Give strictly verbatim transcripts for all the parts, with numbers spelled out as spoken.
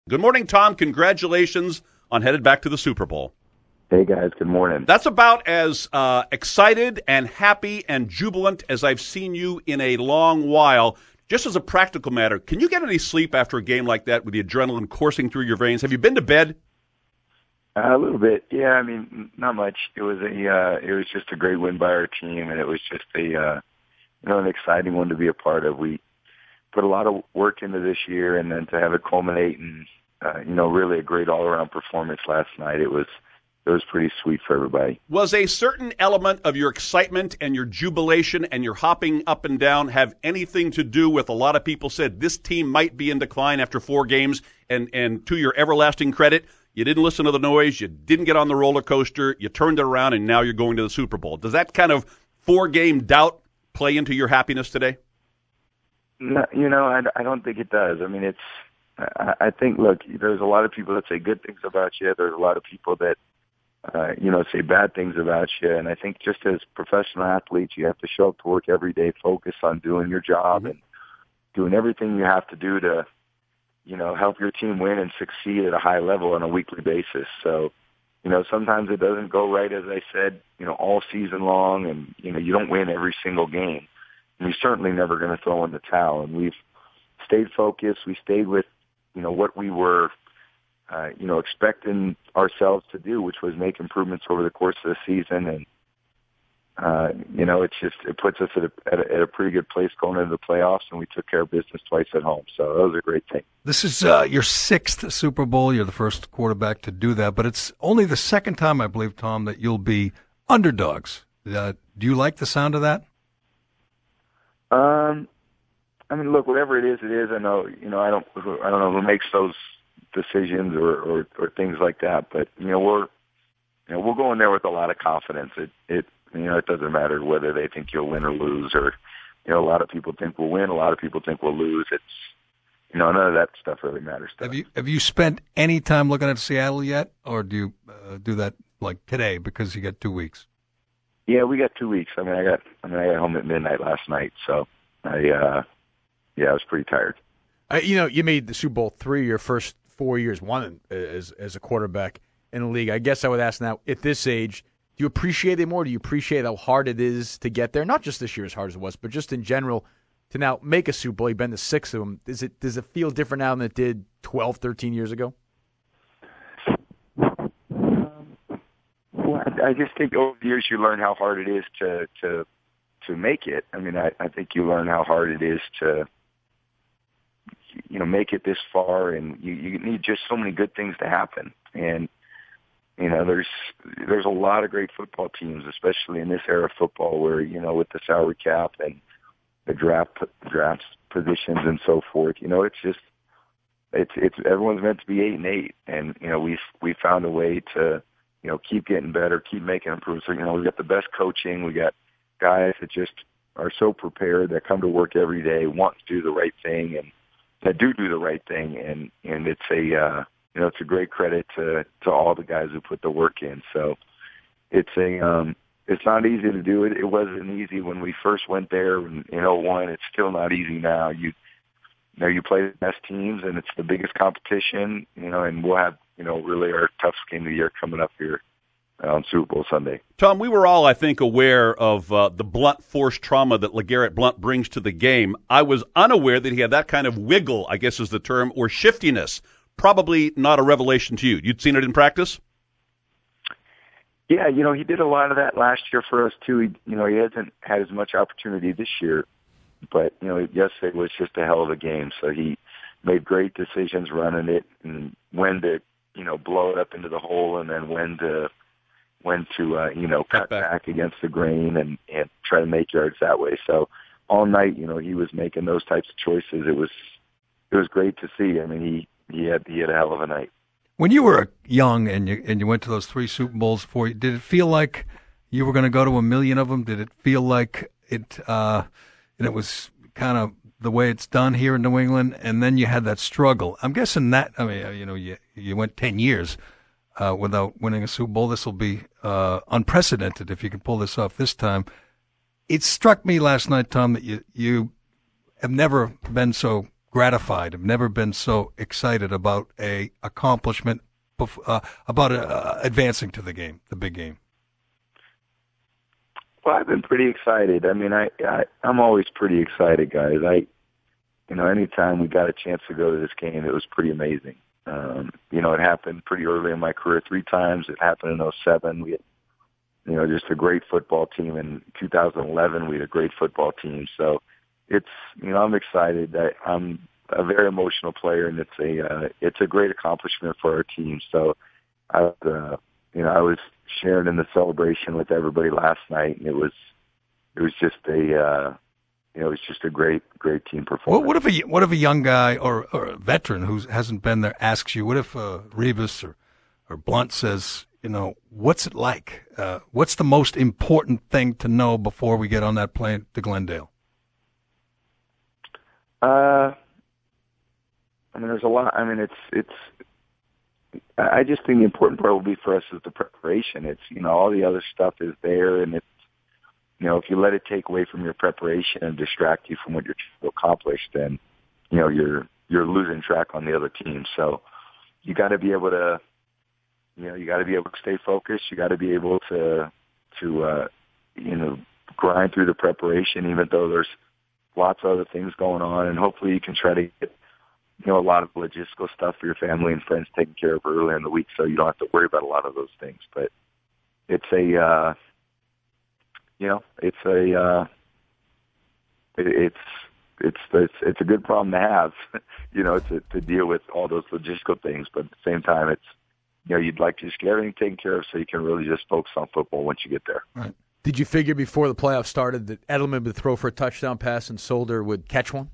Good morning, Tom. Congratulations on headed back to the Super Bowl. Hey, guys. Good morning. That's about as uh, excited and happy and jubilant as I've seen you in a long while. Just as a practical matter, can you get any sleep after a game like that with the adrenaline coursing through your veins? Have you been to bed? Uh, a little bit, yeah. I mean, not much. It was a, uh, it was just a great win by our team, and it was just a, uh, you know, an exciting one to be a part of. We put a lot of work into this year, and then to have it culminate in, uh, you know, really a great all-around performance last night. It was, it was pretty sweet for everybody. Was a certain element of your excitement and your jubilation and your hopping up and down have anything to do with a lot of people said this team might be in decline after four games, and, and to your everlasting credit, you didn't listen to the noise, you didn't get on the roller coaster, you turned it around, and now you're going to the Super Bowl. Does that kind of four-game doubt play into your happiness today? No, you know, I, I don't think it does. I mean, it's, I, I think, look, there's a lot of people that say good things about you. There's a lot of people that, uh, you know, say bad things about you. And I think just as professional athletes, you have to show up to work every day, focus on doing your job mm-hmm. and doing everything you have to do to, you know, help your team win and succeed at a high level on a weekly basis. So, you know, sometimes it doesn't go right, as I said, you know, all season long, and, you know, you don't win every single game. And you're certainly never going to throw in the towel. And we've stayed focused. We stayed with, you know, what we were, uh, you know, expecting ourselves to do, which was make improvements over the course of the season. And, Uh, you know, it's just, it puts us at a, at a, at a pretty good place going into the playoffs, and we took care of business twice at home. So that was a great thing. This is uh, your sixth Super Bowl. You're the first quarterback to do that, but it's only the second time, I believe, Tom, that you'll be underdogs. Uh, do you like the sound of that? Um, I mean, look, whatever it is, it is. I know, you know, I don't, I don't know who makes those decisions or, or, or things like that, but you know, we're, you know, we'll go in there with a lot of confidence. It, it, You know, it doesn't matter whether they think you'll win or lose, or, you know, a lot of people think we'll win, a lot of people think we'll lose. It's, you know, none of that stuff really matters to Have us. you have you spent any time looking at Seattle yet, or do you uh, do that like today because you got two weeks? Yeah, we got two weeks. I mean, I got, I mean, I got home at midnight last night, so I, uh, yeah, I was pretty tired. Uh, you know, you made the Super Bowl three your first four years, one as as a quarterback in the league. I guess I would ask now, at this age, do you appreciate it more? Do you appreciate how hard it is to get there? Not just this year as hard as it was, but just in general to now make a Super Bowl. You've been to six of them. Does it, does it feel different now than it did twelve, thirteen years ago? Um, well, I, I just think over the years you learn how hard it is to to, to make it. I mean, I, I think you learn how hard it is to, you know, make it this far, and you, you need just so many good things to happen. And You know, there's there's a lot of great football teams, especially in this era of football, where, you know, with the salary cap and the draft draft positions and so forth. You know, it's just it's it's everyone's meant to be eight and eight, and you know we've we found a way to, you know, keep getting better, keep making improvements. So, you know, we got the best coaching, we got guys that just are so prepared, that come to work every day, want to do the right thing, and that do do the right thing, and and it's a uh, You know, it's a great credit to, to all the guys who put the work in. So it's a um, it's not easy to do it. It wasn't easy when we first went there in, in oh one. It's still not easy now. You, you know, you play the best teams, and it's the biggest competition. You know, and we'll have, you know, really our toughest game of the year coming up here on Super Bowl Sunday. Tom, we were all, I think, aware of uh, the blunt force trauma that LeGarrette Blount brings to the game. I was unaware that he had that kind of wiggle, I guess is the term, or shiftiness. Probably not a revelation to you. You'd seen it in practice? Yeah, you know, he did a lot of that last year for us, too. He, you know, he hasn't had as much opportunity this year, but, you know, yesterday was just a hell of a game. So he made great decisions running it, and when to, you know, blow it up into the hole, and then when to, when to, uh, you know, cut back. back against the grain and, and try to make yards that way. So all night, you know, he was making those types of choices. It was, it was great to see. I mean, he, He had he had a hell of a night. When you were young and you and you went to those three Super Bowls for you, did it feel like you were going to go to a million of them? Did it feel like it uh, and it was kind of the way it's done here in New England? And then you had that struggle. I'm guessing that I mean you know you you went ten years uh, without winning a Super Bowl. This will be uh, unprecedented if you can pull this off this time. It struck me last night, Tom, that you you have never been so gratified, have never been so excited about a accomplishment, bef- uh, about uh, advancing to the game, the big game? Well, I've been pretty excited. I mean, I, I I'm always pretty excited, guys. I, you know, anytime we got a chance to go to this game, it was pretty amazing. Um, you know, it happened pretty early in my career, three times. It happened in oh seven. We had, you know, just a great football team. In two thousand eleven, we had a great football team. So it's, you know, I'm excited. I, I'm a very emotional player, and it's a uh, it's a great accomplishment for our team. So I, uh, you know, I was sharing in the celebration with everybody last night, and it was it was just a uh, you know, it was just a great great team performance. What, what if a what if a young guy or, or a veteran who hasn't been there asks you? What if uh, Revis or or Blunt says, you know, what's it like? Uh, what's the most important thing to know before we get on that plane to Glendale? Uh, I mean, there's a lot. I mean, it's it's. I just think the important part will be for us is the preparation. It's, you know, all the other stuff is there, and it's, you know, if you let it take away from your preparation and distract you from what you're trying to accomplish, then, you know, you're you're losing track on the other team. So you got to be able to, you know, you got to be able to stay focused. You got to be able to to uh, you know, grind through the preparation, even though there's lots of other things going on, and hopefully you can try to get, you know, a lot of logistical stuff for your family and friends taken care of earlier in the week, so you don't have to worry about a lot of those things. But it's a, uh, you know, it's a, uh, it, it's, it's, it's, it's a good problem to have, you know, to, to deal with all those logistical things. But at the same time, it's, you know, you'd like to just get everything taken care of so you can really just focus on football once you get there. Right. Did you figure before the playoffs started that Edelman would throw for a touchdown pass and Solder would catch one?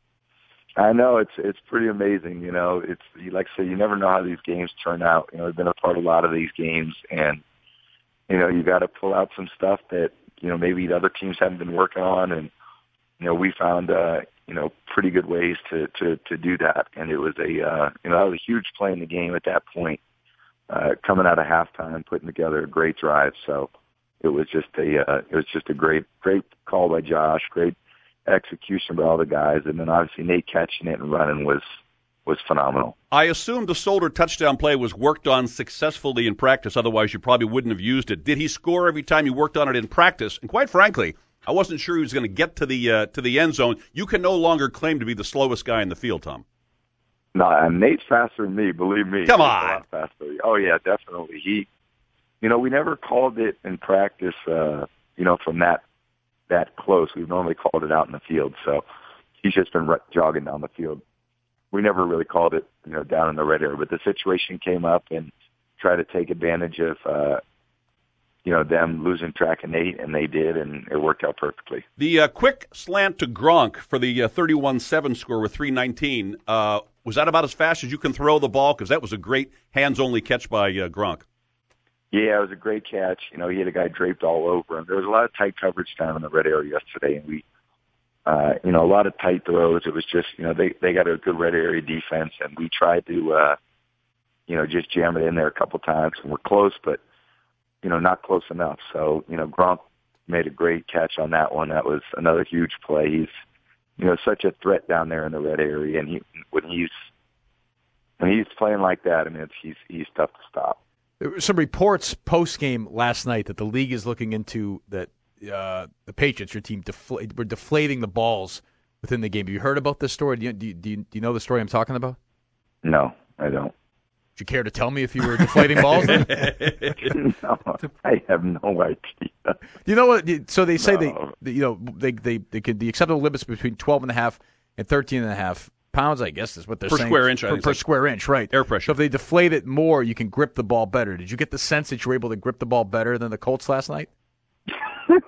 I know, it's it's pretty amazing. You know, it's, like I say, you never know how these games turn out. You know, I've been a part of a lot of these games, and, you know, you got to pull out some stuff that, you know, maybe the other teams haven't been working on, and, you know, we found, uh, you know, pretty good ways to, to, to do that. And it was a, uh, you know, that was a huge play in the game at that point, uh, coming out of halftime, putting together a great drive. So it was just a, uh, it was just a great, great call by Josh, great execution by all the guys, and then obviously Nate catching it and running was was phenomenal. I assume the Solder touchdown play was worked on successfully in practice, otherwise you probably wouldn't have used it. Did he score every time you worked on it in practice? And quite frankly, I wasn't sure he was going to get to the uh, to the end zone. You can no longer claim to be the slowest guy in the field, Tom. No, and Nate's faster than me, believe me. Come Nate's on. A lot faster. Oh yeah, definitely. He, you know, we never called it in practice, uh, you know, from that that close. We've normally called it out in the field. So he's just been jogging down the field. We never really called it, you know, down in the red area, but the situation came up and tried to take advantage of, uh, you know, them losing track of Nate, and they did, and it worked out perfectly. The uh, quick slant to Gronk for the uh, thirty-one seven score with three nineteen, uh, was that about as fast as you can throw the ball? Because that was a great hands-only catch by uh, Gronk. Yeah, it was a great catch. You know, he had a guy draped all over him. There was a lot of tight coverage down in the red area yesterday, and we, uh, you know, a lot of tight throws. It was just, you know, they, they got a good red area defense, and we tried to, uh, you know, just jam it in there a couple times, and we're close, but, you know, not close enough. So, you know, Gronk made a great catch on that one. That was another huge play. He's, you know, such a threat down there in the red area, and he when he's when he's playing like that, I mean, it's, he's he's tough to stop. There were some reports post-game last night that the league is looking into that uh, the Patriots, your team, defl- were deflating the balls within the game. Have you heard about this story? Do you, do, you, do, you, do you know the story I'm talking about? No, I don't. Would you care to tell me if you were deflating balls? Then? No, I have no idea. You know what? So they say No. they, you know, they they they could the acceptable limits between twelve and a half and thirteen and a half pounds, I guess, is what they're Per saying. square inch, I Per, think per it's like square inch, right. air pressure. So if they deflate it more, you can grip the ball better. Did you get the sense that you were able to grip the ball better than the Colts last night? Would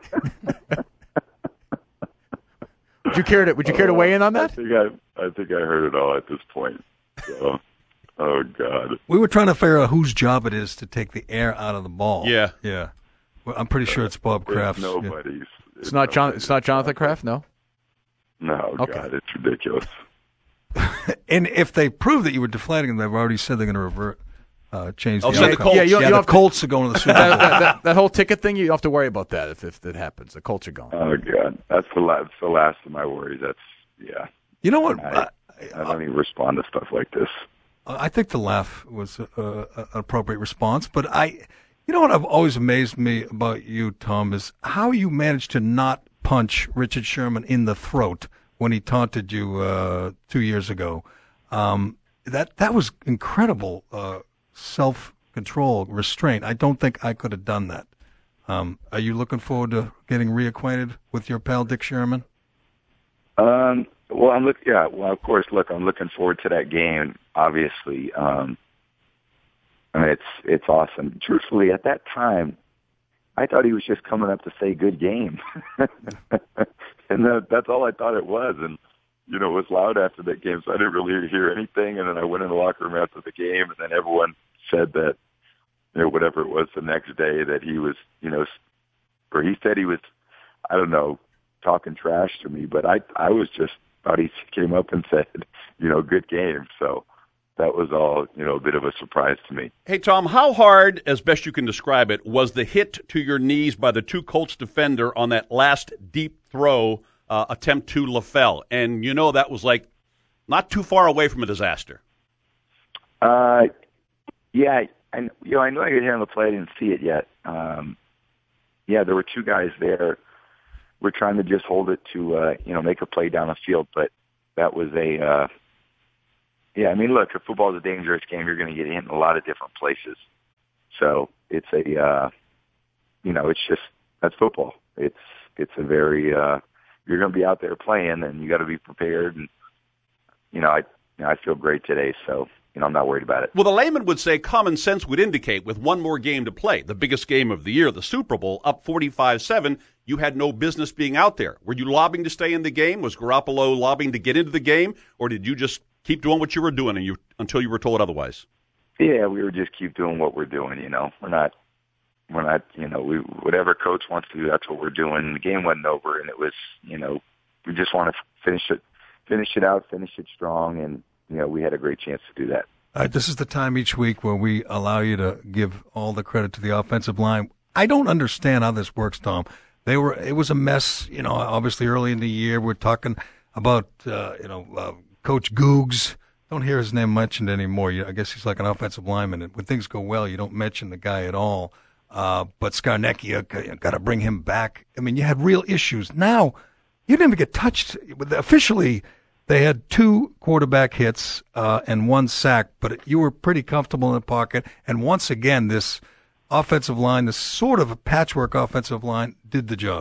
you care to Would you care to weigh in on that? I think I, I think I heard it all at this point. So, oh God. We were trying to figure out whose job it is to take the air out of the ball. Yeah. Yeah. Well, I'm pretty sure it's Bob Kraft's. It's nobody's. It's not John. It's not Jonathan Kraft. No. No, Okay. God, it's ridiculous. And if they prove that you were deflating them, they've already said they're going to revert, uh, change Oh, the send the outcome. Colts. Yeah, you, Yeah, you the don't have to- Colts are going to the Super Bowl. that, that, that, that whole ticket thing, you don't have to worry about that if, if that happens. The Colts are gone. Oh God, that's the last. The last of my worries. That's yeah. You know what? I- I, I don't even respond to stuff like this. I think the laugh was a, a, an appropriate response, but I, you know what I've always amazed me about you, Tom, is how you managed to not punch Richard Sherman in the throat when he taunted you uh, two years ago. Um, that that was incredible uh, self-control, restraint. I don't think I could have done that. Um, are you looking forward to getting reacquainted with your pal Dick Sherman? Um, well, I'm look. Yeah, well, of course. Look, I'm looking forward to that game. Obviously, um, I mean, it's it's awesome. Truthfully, at that time, I thought he was just coming up to say "good game," and that, that's all I thought it was. And you know, it was loud after that game, so I didn't really hear anything. And then I went in the locker room after the game, and then everyone said that, you know, whatever it was the next day, that he was, you know, or he said he was, I don't know, talking trash to me, but I I was just thought he came up and said, you know, good game. So that was all, you know, a bit of a surprise to me. Hey, Tom, how hard, as best you can describe it, was the hit to your knees by the two Colts defender on that last deep throw uh, attempt to LaFell? And you know that was like not too far away from a disaster. Uh, yeah, and you know, I knew I could handle the play. I didn't see it yet. Um, yeah, there were two guys there. We're trying to just hold it to, uh, you know, make a play down the field, but that was a, uh, yeah, I mean, look, if football is a dangerous game, you're going to get hit in a lot of different places. So it's a, uh, you know, it's just, that's football. It's, it's a very, uh, you're going to be out there playing and you got to be prepared. And, you know, I, you know, I feel great today. So, you know, I'm not worried about it. Well, the layman would say common sense would indicate with one more game to play, the biggest game of the year, the Super Bowl, up forty-five seven, you had no business being out there. Were you lobbying to stay in the game? Was Garoppolo lobbying to get into the game? Or did you just keep doing what you were doing and you until you were told otherwise? Yeah, we were just keep doing what we're doing, you know. We're not, we're not, you know, we whatever coach wants to do, that's what we're doing. The game wasn't over, and it was, you know, we just want to finish it, finish it out, finish it strong, and, you know, we had a great chance to do that. All right, this is the time each week where we allow you to give all the credit to the offensive line. I don't understand how this works, Tom. They were it was a mess, you know. Obviously, early in the year, we're talking about uh, you know uh, Coach Googs. Don't hear his name mentioned anymore. I guess he's like an offensive lineman. And when things go well, you don't mention the guy at all. Uh, but Scarnecchia, got to bring him back. I mean, you had real issues. Now, you didn't even get touched. Officially, they had two quarterback hits uh, and one sack, but you were pretty comfortable in the pocket. And once again, this offensive line, this sort of a patchwork offensive line, did the job.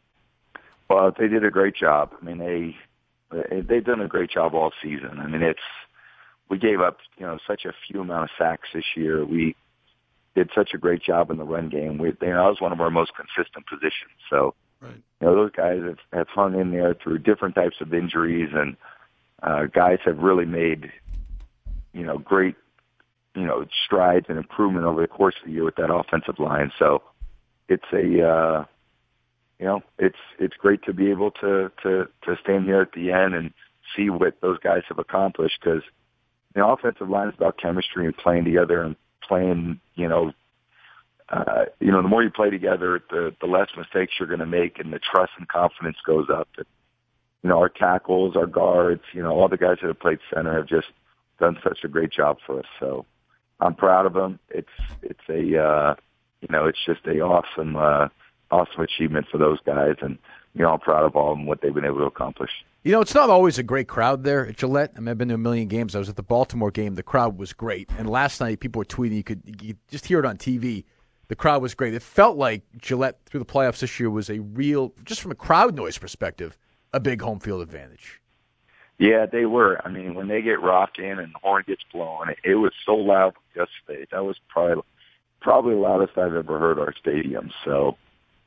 Well, they did a great job. I mean, they they've done a great job all season. I mean, it's we gave up, you know, such a few amount of sacks this year. We did such a great job in the run game. We, you know, that was one of our most consistent positions. So, right. you know, those guys have, have hung in there through different types of injuries, and uh, guys have really made, you know, great, you know, strides and improvement over the course of the year with that offensive line. So it's a, uh, you know, it's it's great to be able to, to, to stand here at the end and see what those guys have accomplished, because the offensive line is about chemistry and playing together and playing, you know, uh, you know, the more you play together, the, the less mistakes you're going to make, and the trust and confidence goes up. And, you know, our tackles, our guards, you know, all the guys that have played center have just done such a great job for us. So I'm proud of them. It's, it's a, uh, you know, it's just a awesome, uh, awesome achievement for those guys. And, you know, I'm proud of all of them, what they've been able to accomplish. You know, it's not always a great crowd there at Gillette. I mean, I've been to a million games. I was at the Baltimore game. The crowd was great. And last night, people were tweeting. You could, you could just hear it on T V. The crowd was great. It felt like Gillette, through the playoffs this year, was a real, just from a crowd noise perspective, a big home field advantage. Yeah, they were. I mean, when they get rocking and the horn gets blown, it, it was so loud yesterday. That was probably probably the loudest I've ever heard our stadium. So,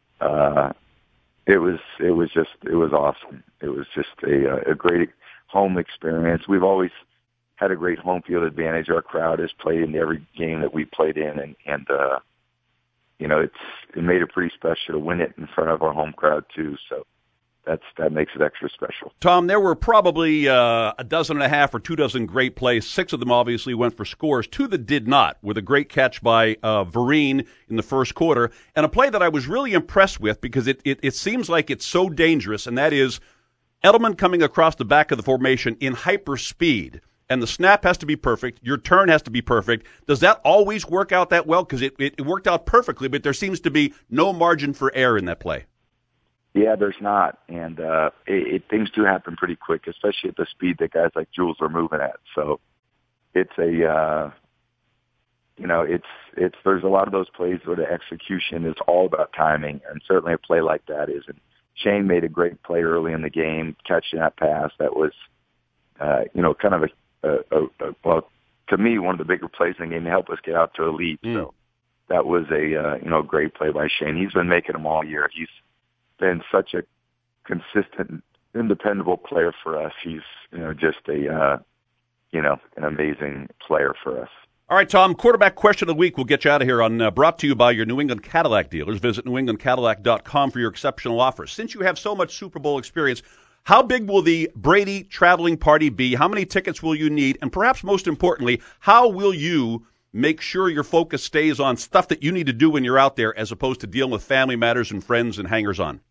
uh It was it was just it was awesome. It was just a a great home experience. We've always had a great home field advantage. Our crowd has played in every game that we played in, and and uh, you know it's it made it pretty special to win it in front of our home crowd too. So that's that makes it extra special. Tom, there were probably uh, a dozen and a half or two dozen great plays. Six of them obviously went for scores. Two that did not, with a great catch by uh, Vereen in the first quarter, and a play that I was really impressed with because it, it, it seems like it's so dangerous, and that is Edelman coming across the back of the formation in hyper speed, and the snap has to be perfect, your turn has to be perfect. Does that always work out that well? Because it, it, it worked out perfectly, but there seems to be no margin for error in that play. Yeah, there's not, and uh, it, it, things do happen pretty quick, especially at the speed that guys like Jules are moving at. So it's a, uh, you know, it's it's there's a lot of those plays where the execution is all about timing, and certainly a play like that is. And Shane made a great play early in the game, catching that pass. That was, uh, you know, kind of a, a, a, a well, to me, one of the bigger plays in the game to help us get out to a lead. Mm. So that was a uh, you know great play by Shane. He's been making them all year. He's been such a consistent, independable player for us. He's, you know, just a, uh, you know, an amazing player for us. All right, Tom, quarterback question of the week. We'll get you out of here on uh, brought to you by your New England Cadillac dealers. Visit new england cadillac dot com for your exceptional offers. Since you have so much Super Bowl experience, how big will the Brady traveling party be? How many tickets will you need? And perhaps most importantly, how will you make sure your focus stays on stuff that you need to do when you're out there as opposed to dealing with family matters and friends and hangers-on?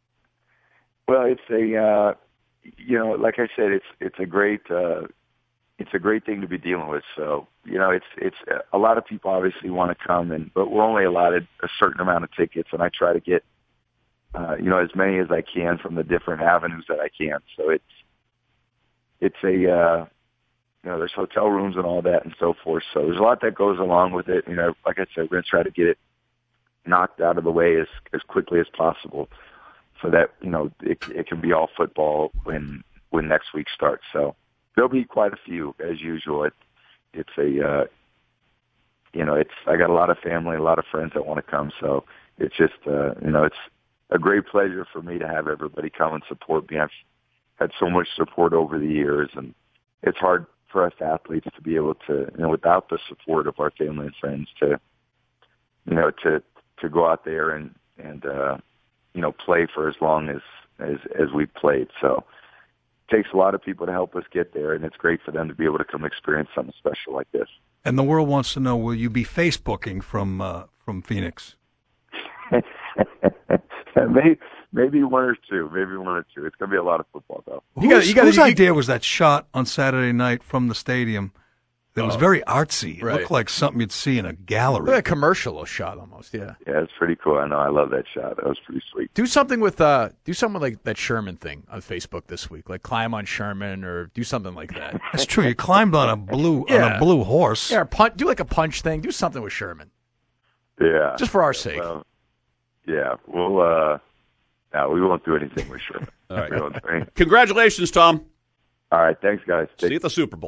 Well, it's a, uh, you know, like I said, it's it's a great uh, it's a great thing to be dealing with. So, you know, it's it's a lot of people obviously want to come, and but we're only allotted a certain amount of tickets, and I try to get, uh, you know, as many as I can from the different avenues that I can. So it's it's a, uh, you know, there's hotel rooms and all that and so forth. So there's a lot that goes along with it. You know, like I said, we're going to try to get it knocked out of the way as as quickly as possible, so that, you know, it, it can be all football when when next week starts. So there'll be quite a few, as usual. It, it's a, uh, you know, it's I got a lot of family, a lot of friends that want to come. So it's just, uh, you know, it's a great pleasure for me to have everybody come and support me. I've had so much support over the years, and it's hard for us athletes to be able to, you know, without the support of our family and friends, to, you know, to to go out there and and uh, you know, play for as long as, as, as we've played. So it takes a lot of people to help us get there, and it's great for them to be able to come experience something special like this. And the world wants to know, will you be Facebooking from uh, from Phoenix? maybe, maybe one or two. Maybe one or two. It's going to be a lot of football, though. You gotta, you gotta, whose you, idea was that shot on Saturday night from the stadium? It was very artsy. It right. looked like something you'd see in a gallery. Like a commercial shot almost, yeah. Yeah, it's pretty cool. I know. I love that shot. That was pretty sweet. Do something with uh, do something like that Sherman thing on Facebook this week. Like climb on Sherman or do something like that. That's true. You climbed on a blue yeah. on a blue horse. Yeah, or punch, do like a punch thing. Do something with Sherman. Yeah. Just for our sake. Well, yeah. We'll, uh, no, we won't do anything with Sherman. All right. Congratulations, Tom. All right. Thanks, guys. See you at the Super Bowl.